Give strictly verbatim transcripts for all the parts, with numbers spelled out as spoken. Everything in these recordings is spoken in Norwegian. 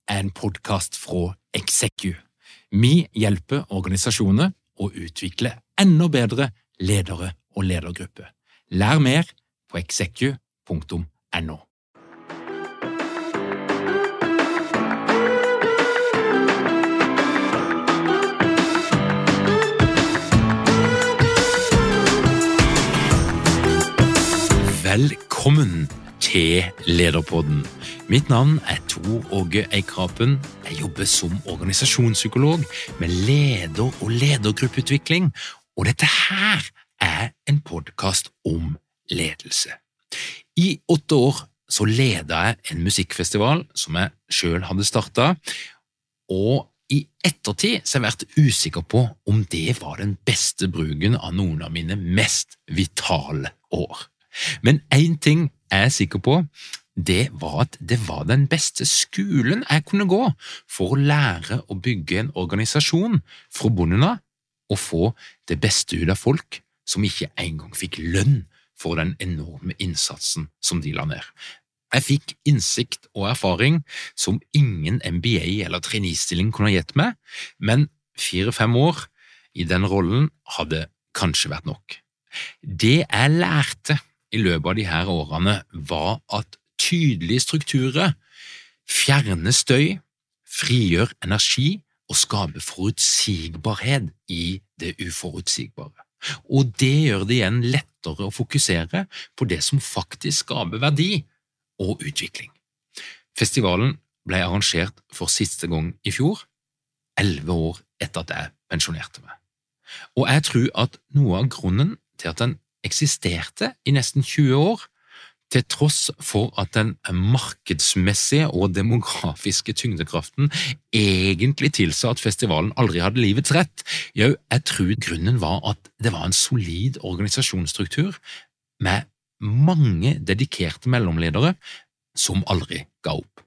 er en podcast fra Execu. Vi hjelper organisasjoner å utvikle enda bedre ledere og ledergrupper. Lær mer på execu punktum no. Velkommen til Lederpodden. Mitt navn er Tor Åge Eikrapen. Jeg jobber som organisasjonspsykolog med leder- og ledergruppeutvikling, og dette her er en podcast om ledelse. I åtte år så ledet jeg en musikkfestival som jeg selv hadde startet, og i ettertid så har jeg vært usikker på om det var den beste bruken av noen av mine mest vitale år. Men en ting jeg er sikker på, det var at det var den beste skolen jeg kunne gå for å lære å bygge en organisasjon fra bunnen av og få det beste ut av folk som ikke engang fikk lønn for den enorme innsatsen som de la ned. Jeg fikk innsikt og erfaring som ingen M B A eller traineestilling kunne ha gitt meg, men fire-fem år i den rollen hadde kanskje vært nok. Det jeg lærte i løpet av de her årene var at tydelige strukturer fjerner støy, frigjør energi og skaper forutsigbarhet i det uforutsigbare. Og det gjør det igjen lettere å fokusere på det som faktisk skaper verdi og utvikling. Festivalen ble arrangert for siste gang i fjor, elleve år etter at jeg pensjonerte meg. Og jeg tror at noe av grunnen til at den eksisterte i nesten tjue år, til tross for at den markedsmessige og demografiske tyngdekraften egentlig tilsa at festivalen aldri hadde livets rett. Jo, jeg tror grunnen var at det var en solid organisasjonsstruktur med mange dedikerte mellomledere som aldri ga opp.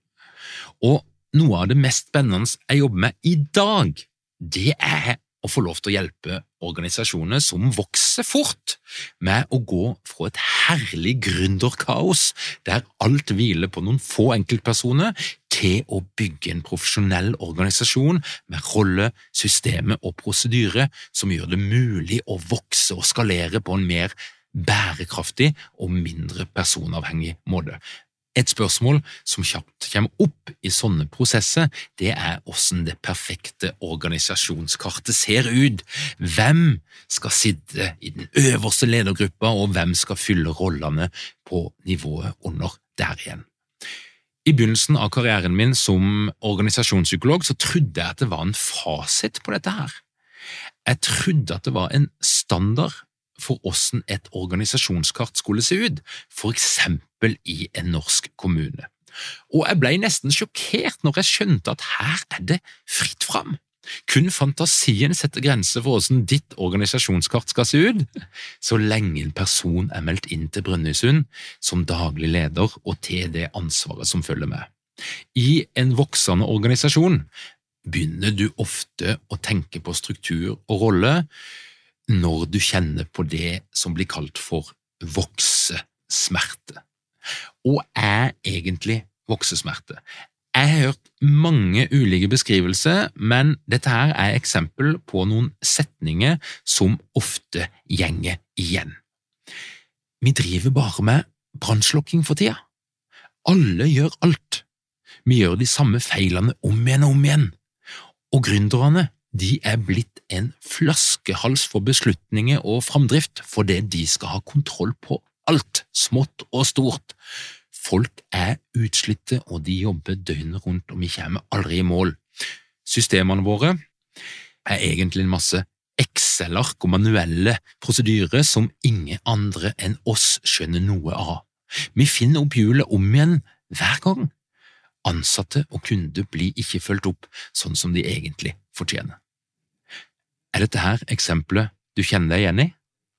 Og noe av det mest spennende jeg jobber med i dag, det er å få lov til å hjelpe organisasjoner som vokser fort med å gå fra et herlig gründerkaos der alt hviler på noen få enkeltpersoner til å bygge en profesjonell organisasjon med rolle, systemer og prosedyre som gjør det mulig å vokse og skalere på en mer bærekraftig og mindre personavhengig måte. Et spørsmål som kjapt kommer opp i sånne prosesser, det er hvordan det perfekte organisasjonskartet ser ut. Hvem skal sitte i den øverste ledergruppa, og hvem skal fylle rollene på nivået under der igjen? I begynnelsen av karrieren min som organisasjonspsykolog så trodde jeg at det var en fasit på dette her. Jeg trodde at det var en standard for hvordan et organisasjonskart skulle se ut, for eksempel i en norsk kommune. Og jeg ble nesten sjokkert når jeg skjønte at her er det fritt fram. Kun fantasien setter grenser for hvordan ditt organisasjonskart skal se ut, så lenge en person er meldt inn til Brønnøysund som daglig leder og til det ansvaret som følger med. I en voksende organisasjon begynner du ofte å tenke på struktur og rolle, når du kjenner på det som blir kalt for voksesmerte. Og er egentlig voksesmerte? Jeg har hørt mange ulike beskrivelser, men dette her er eksempel på noen setninger som ofte gjenger igjen. Vi driver bare med brannslukking for tida. Alle gjør alt. Vi gjør de samme feilene om igjen og om igjen. Og gründerne, de er blitt en flaskehals for beslutninger og framdrift fordi de skal ha kontroll på alt, smått og stort. Folk er utslitte, og de jobber døgnet rundt, og vi kommer aldri i mål. Systemene våre er egentlig en masse Excel-ark og manuelle prosedyrer som ingen andre enn oss skjønner noe av. Vi finner opp hjulet om igjen hver gang. Ansatte og kunder blir ikke fulgt opp sånn som de egentlig fortjener. Er dette her eksempelet du kjenner deg igjen i?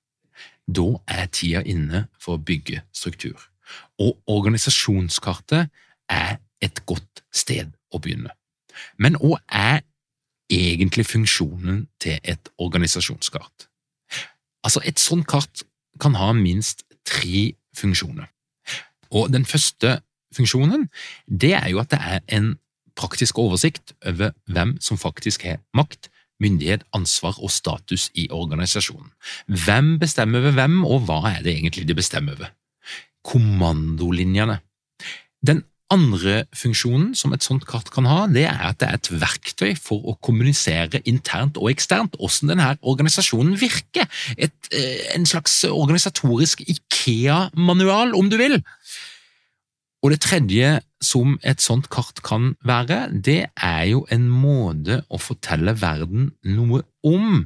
Da er tida inne for å bygge struktur, og organisasjonskartet er et godt sted å begynne. Men hva er egentlig funksjonen til et organisasjonskart? Altså, et sånt kart kan ha minst tre funksjoner. Og den første funksjonen, det er jo at det er en praktisk oversikt over hvem som faktisk har makt, myndighet, ansvar og status i organisasjonen. Hvem bestemmer over hvem, og hva er det egentlig de bestemmer over? Kommandolinjene. Den andre funksjonen som et sånt kart kan ha, det er at det er et verktøy for å kommunisere internt og eksternt hvordan denne organisasjonen virker. Et, en slags organisatorisk IKEA-manual, om du vil. Og det tredje som et sånt kart kan være, det er jo en måte å fortelle verden noe om,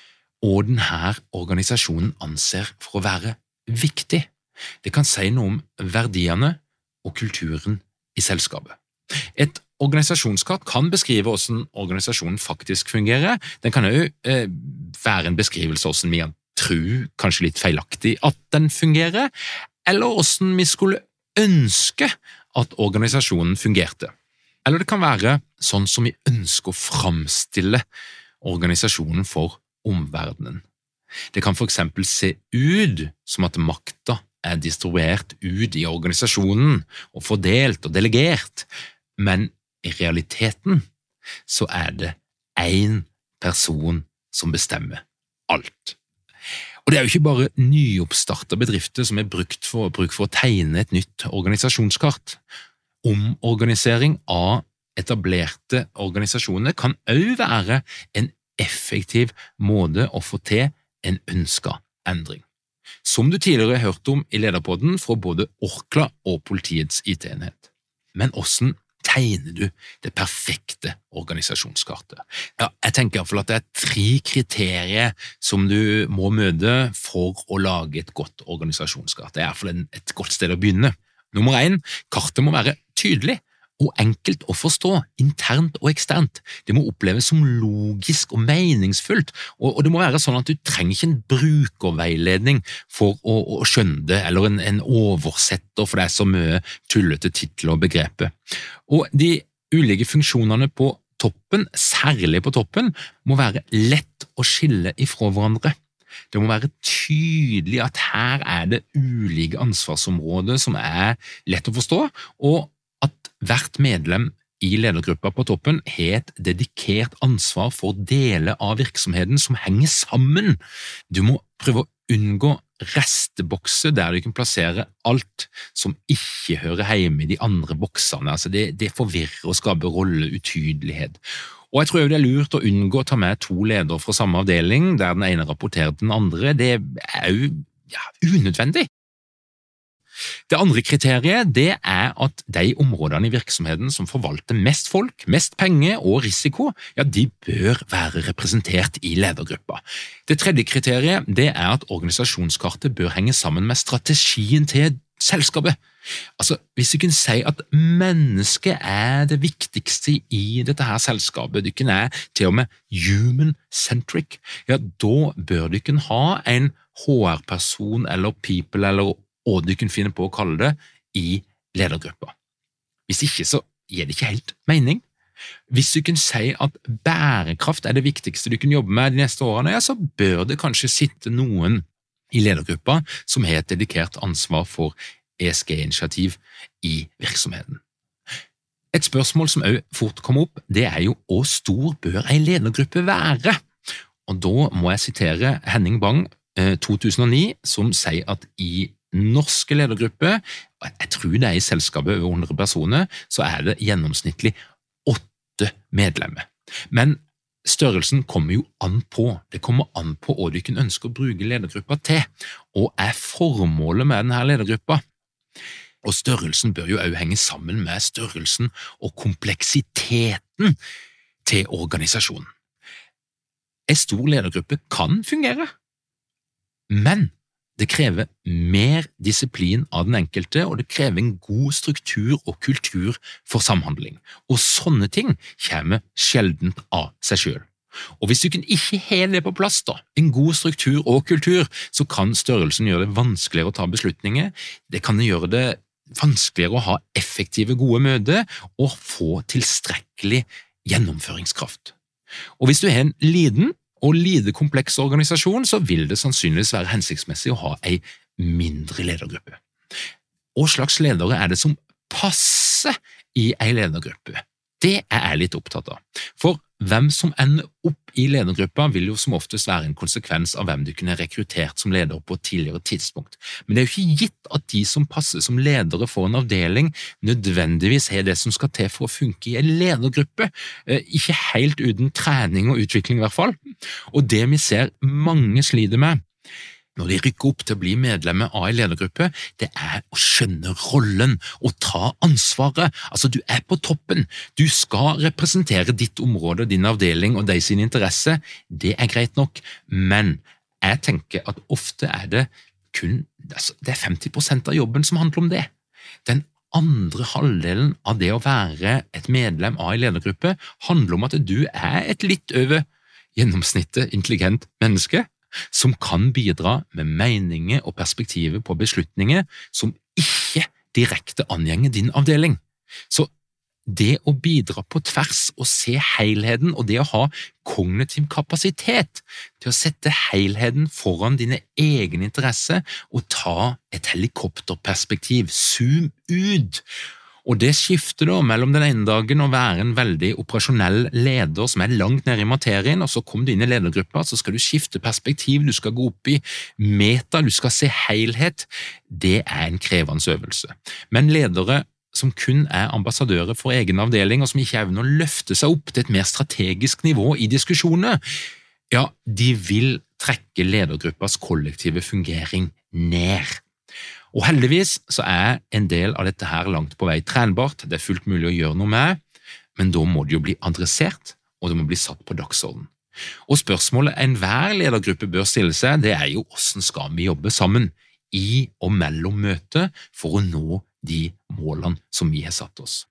og denne organisasjonen anser for å være viktig. Det kan si noe om verdiene og kulturen i selskapet. Et organisasjonskart kan beskrive hvordan organisasjonen faktisk fungerer. Den kan jo eh, være en beskrivelse av hvordan vi tror, kanskje litt feilaktig, at den fungerer, eller hvordan vi skulle ønske at organisasjonen fungerte. Eller det kan være sånn som vi ønsker å framstille organisasjonen for omverdenen. Det kan for eksempel se ut som at makta er distribuert ut i organisasjonen og fordelt og delegert, men i realiteten så er det en person som bestemmer alt. Og det er jo ikke bare nyoppstartede bedrifter som er brukt for, bruk for å tegne et nytt organisasjonskart. Omorganisering av etablerte organisasjoner kan også være en effektiv måte å få til en ønsket endring. Som du tidligere har hørt om i lederpodden fra både Orkla og politiets I T-enhet. Men hvordan tegner du det perfekte organisasjonskartet? Ja, jeg tenker i hvert fall at det er tre kriterier som du må møte for å lage et godt organisasjonskart. Det er i hvert fall et godt sted å begynne. Nummer én, kartet må være tydelig og enkelt å forstå, internt og eksternt. Det må oppleves som logisk og meningsfullt, og, og det må være sånn at du trenger ikke en brukerveiledning for å, å skjønne det, eller en, en oversetter for det er så mye tullete titler og begreper. Og de ulike funksjonene på toppen, særlig på toppen, må være lett å skille ifra hverandre. Det må være tydelig at her er det ulike ansvarsområder som er lett å forstå, og at hvert medlem i ledergruppa på toppen har et dedikert ansvar for deler av virksomheten som henger sammen. Du må prøve å unngå restebokser der du kan plassere alt som ikke hører hjemme i de andre boksene. Altså det, det forvirrer og skaper rolleutydelig. Og jeg tror det er lurt å unngå å ta med to ledere fra samme avdeling, der den ene rapporterer den andre. Det er jo ja, unødvendig. Det andre kriteriet det er at de områdene i virksomheten som forvalter mest folk, mest penger og risiko, ja, de bør være representert i ledergruppa. Det tredje kriteriet det er at organisasjonskartet bør henge sammen med strategien til selskapet. Altså, hvis du kan si at mennesket er det viktigste i dette her selskapet, du kan er til og med human-centric, ja, da bør du kunne ha en H R-person eller people eller og du kan finne på å kalle det i ledergruppa. Hvis ikke, så gir det ikke helt mening. Hvis du kan si at bærekraft er det viktigste du kan jobbe med de neste årene, ja, så bør det kanskje sitte noen i ledergruppa som har et dedikert ansvar for E S G-initiativ i virksomheten. Et spørsmål som også fort kommer opp, det er jo hvor stor bør en ledergruppe være? Og da må jeg sitere Henning Bang, to tusen og ni, som sier at i norske ledergrupper, jeg tror det er i selskapet over hundre personer, så er det gjennomsnittlig åtte medlemmer. Men størrelsen kommer jo an på. Det kommer an på hva du kan ønske å bruke ledergruppa til, og er formålet med denne ledergruppa. Og størrelsen bør jo også henge sammen med størrelsen og kompleksiteten til organisasjonen. En stor ledergruppe kan fungere, men det krever mer disiplin av den enkelte, og det krever en god struktur og kultur for samhandling. Og sånne ting kommer sjeldent av seg selv. Og hvis du kan ikke ha det på plass, da, en god struktur og kultur, så kan størrelsen gjøre det vanskeligere å ta beslutninger. Det kan gjøre det vanskeligere å ha effektive, gode møter og få tilstrekkelig gjennomføringskraft. Og hvis du har en liten og lite kompleks organisasjon, så vil det sannsynligvis være hensiktsmessig å ha en mindre ledergruppe. Hva slags ledere er det som passer i en ledergruppe? Det er jeg litt opptatt av. For hvem som ender opp i ledergruppa vil jo som oftest være en konsekvens av hvem du kunne rekruttert som leder på et tidligere tidspunkt. Men det er jo ikke gitt at de som passer som ledere for en avdeling nødvendigvis har det som skal til for å funke i en ledergruppe, ikke helt uten trening og utvikling i hvert fall. Og det vi ser mange sliter med når de rykker opp til å bli medlemmer av en ledergruppe, det er å skjønne rollen og ta ansvaret. Altså, du er på toppen. Du skal representere ditt område, din avdeling og deg sin interesse. Det er greit nok, men jeg tenker at ofte er det kun altså, det er femti prosent av jobben som handler om det. Den andre halvdelen av det å være et medlem av en ledergruppe handler om at du er et litt over gjennomsnittet intelligent menneske, som kan bidra med meninger og perspektiver på beslutninger som ikke direkte angjenger din avdeling. Så det å bidra på tvers og se helheten og det å ha kognitiv kapasitet til å sette helheten foran dine egne interesser og ta et helikopterperspektiv, zoom ut. Og det skifter da mellom den ene dagen å være en veldig operasjonell leder som er langt nede i materien, og så kommer du inn i ledergruppa, så skal du skifte perspektiv, du skal gå opp i meta, du skal se helhet. Det er en krevende øvelse. Men ledere som kun er ambassadører for egen avdeling, og som ikke evner å løfte seg opp til et mer strategisk nivå i diskusjoner, ja, de vil trekke ledergruppas kollektive fungering ned. Og heldigvis så er en del av dette her langt på vei trenbart, det er fullt mulig å gjøre noe med, men da må det jo bli adressert, og det må bli satt på dagsorden. Og spørsmålet enhver ledergruppe bør stille seg, det er jo hvordan skal vi jobbe sammen i og mellom møter for å nå de målene som vi har satt oss.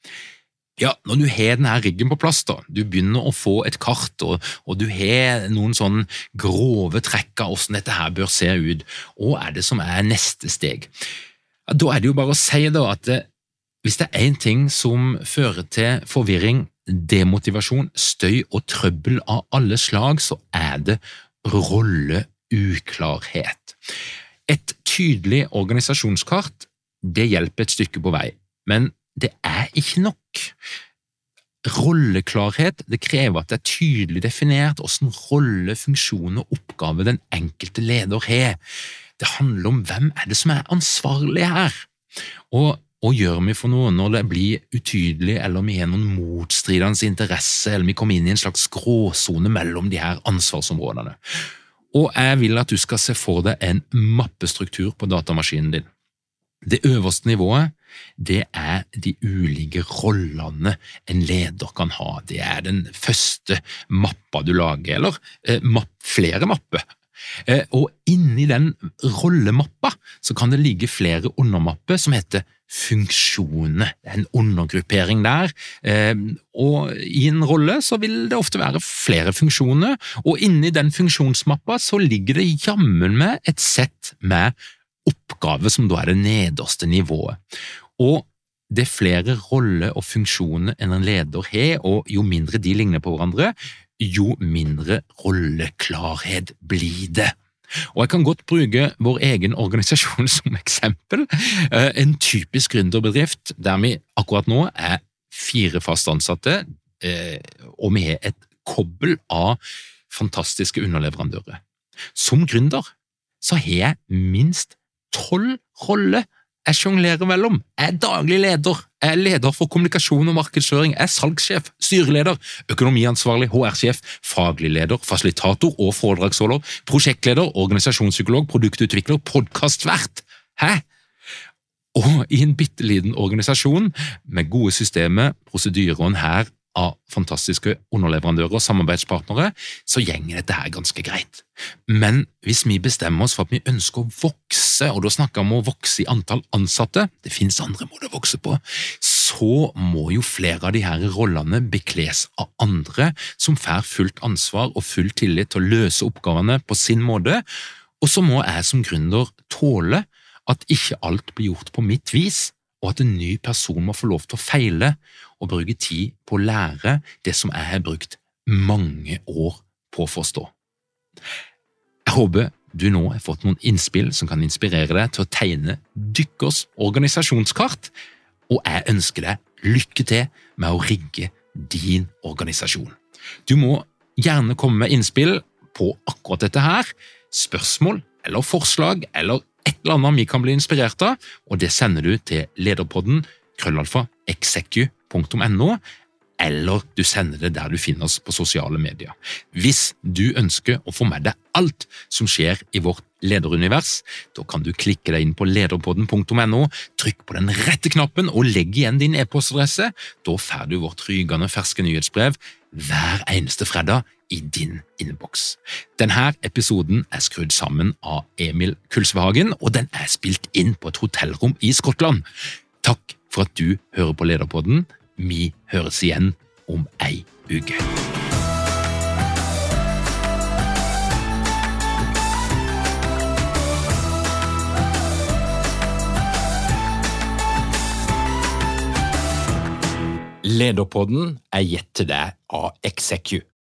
Ja, når du har denne riggen på plass da, du begynner å få et kart, og, og du har noen sånne grove trekk av hvordan dette her bør se ut, og er det som er neste steg? Ja, da er det jo bare å si da at det, hvis det er en ting som fører til forvirring, demotivasjon, støy og trøbbel av alle slag, så er det rolleuklarhet. Et tydelig organisasjonskart, det hjelper et stykke på vei, men det er ikke nok. Rolleklarhet, det krever at det er tydelig definert hvordan rolle, funksjon og oppgave den enkelte leder har. Det handler om hvem er det som er ansvarlig her. Og hva gjør vi for noe når det blir utydelig, eller vi har noen motstridende interesse, eller vi kommer inn i en slags gråzone mellom de her ansvarsområdene. Og jeg vil at du skal se for deg en mappestruktur på datamaskinen din. Det øverste nivået, det er de ulike rollene en leder kan ha. Det er den første mappa du lager, eller eh, mapp, flere mapper. Eh, og inni den rollemappa så kan det ligge flere undermapper som heter funksjoner. Det er en undergruppering der, eh, og i en rolle så vil det ofte være flere funksjoner, og inni den funksjonsmappa så ligger det jammen med et sett med oppgave som da er det nederste nivået. Og det er flere roller og funksjoner enn en leder har, og jo mindre de ligner på hverandre, jo mindre rolleklarhet blir det. Og jeg kan godt bruke vår egen organisasjon som eksempel. En typisk gründerbedrift der vi akkurat nå er fire fast ansatte, og vi har et kobbel av fantastiske underleverandører. Som gründer så har jeg minst tolv roller jeg sjonglerer mellom. Jeg er daglig leder, jeg er leder for kommunikasjon og markedsføring, jeg er salgssjef, styreleder, økonomiansvarlig, H R-sjef, faglig leder, fasilitator og foredragsholder, prosjektleder, organisasjonspsykolog, produktutvikler, podcastvert. Hæ? Og i en bitteliten organisasjon med gode systemer, prosedyrer og en hær av fantastiske underleverandører og samarbeidspartnere, så gjenger dette her ganske greit. Men hvis vi bestemmer oss for at vi ønsker å vokse, og da snakker vi om å vokse i antall ansatte, det finnes andre måter å vokse på, så må jo flere av de her rollene bekles av andre som får fullt ansvar og full tillit til å løse oppgavene på sin måte, og så må jeg som gründer tåle at ikke alt blir gjort på mitt vis, og at en ny person må få lov til å feile og bruke tid på å lære det som jeg har brukt mange år på å forstå. Jeg håper du nå har fått noen innspill som kan inspirere deg til å tegne dykkers organisasjonskart, og jeg ønsker deg lykke til med å rigge din organisasjon. Du må gjerne komme med innspill på akkurat dette her, spørsmål eller forslag eller et eller annet vi kan bli inspirert av, og det sender du til lederpodden krøllalfa execu punktum no, eller du sender det der du finner oss på sosiale medier. Hvis du ønsker å få med deg alt som skjer i vårt lederunivers, da kan du klikke deg inn på lederpodden punktum no, trykk på den rette knappen og legg igjen din e-postadresse. Da får du vårt rygende ferske nyhetsbrev hver eneste fredag i din innboks. Denne episoden er skrudd sammen av Emil Kulsvehagen, og den er spilt inn på et hotellrom i Skottland. Takk for at du hører på Lederpodden. Vi høres igjen om ei uke. Lederpodden er gitt til deg av Execu.